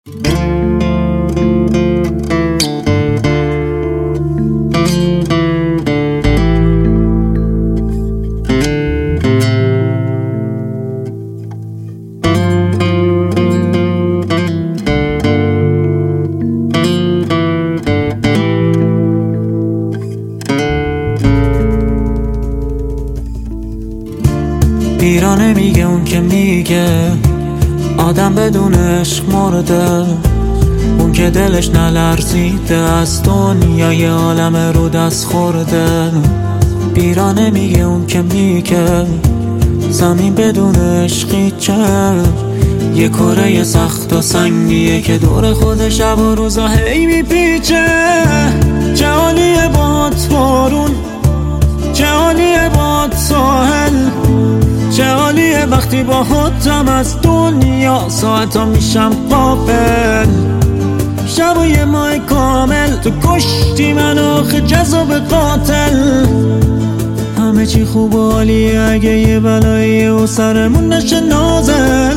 پیرانه میگه اون که میگه آدم بدون عشق مرده، اون که دلش نلرزیده از دنیای عالم رو دست خورده. پیرانه میگه اون که میگه زمین بدون عشقی چه، یه کره سخت و سنگیه که دور خود شب و روزا هی میپیچه. چه حالیه باد بارون، چه حالیه باد ساحل، چه حالیه وقتی با خودم از دنیا ساعتا میشم غافل. شب و یه ماه کامل تو کشتی من آخه جذاب قاتل. همه چی خوب و عالیه اگه یه بلاییه و سرمون نشه نازل.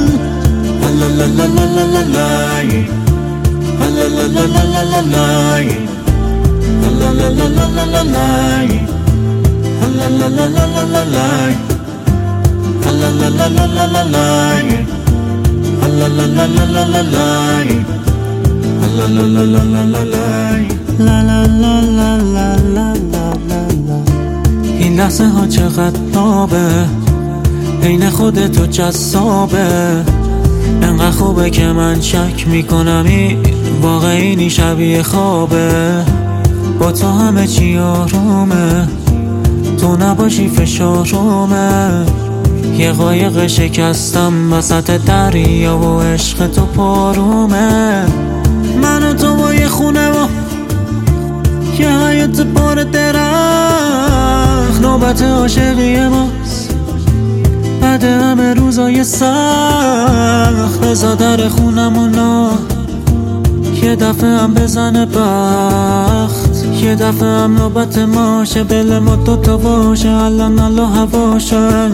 این لحظه ها چقدر نابه، عین خودتو جذابه. انقدر خوبه که من شک میکنم این واقعی شبیه خوابه. با تو همه چی آرومه، تو نباشی فشارومه. یه قایق شکستم وسط دریا و عشق تو پارومه. من و تو با یه خونه و یه حیات بار درخت، نوبت عاشقی ماست بعد همه روزای سخت. بزا در خونمونو یه دفعه هم بزنه بخت، یه دفعه هم نوبت ماشه دل ما دوتا باشه الان الله هواشه.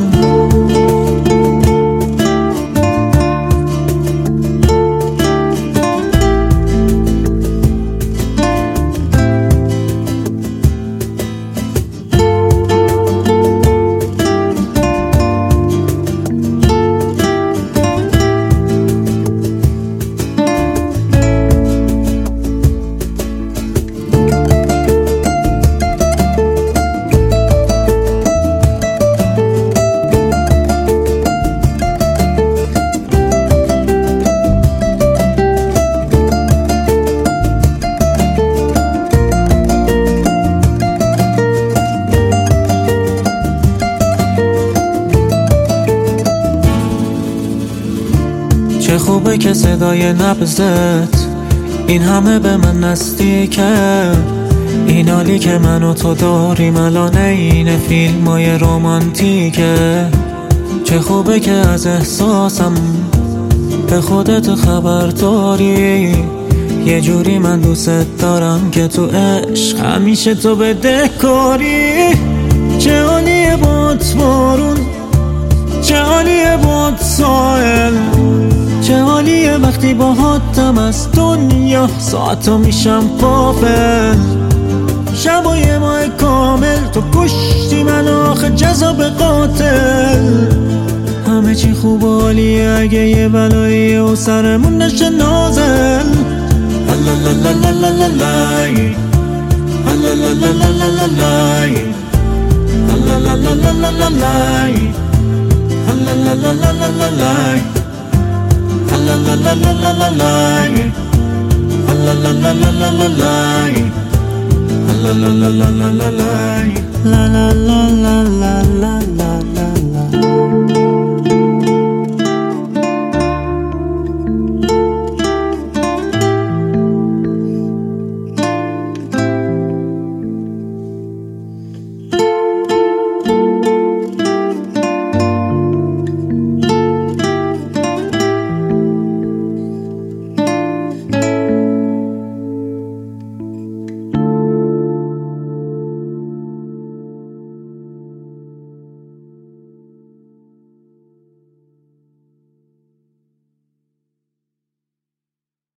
چه خوبه که صدای نبضت این همه به من نزدیکه. این حالی که من و تو داریم الان این فیلمای رمانتیکه. چه خوبه که از احساسم به خودت خبر داری. یه جوری من دوست دارم که تو عشق همیشه تو بدهکاری. چه حالیه باد بارون، چه حالیه باد ساحل، چه حالیه وقتی با حدم از دنیا ساعتا میشم غافل. شب و یه ماه کامل تو کشتی من آخه جذاب قاتل. همه چی خوب و عالیه اگه یه بلاییه و سرمون نشه نازل. La la la la la la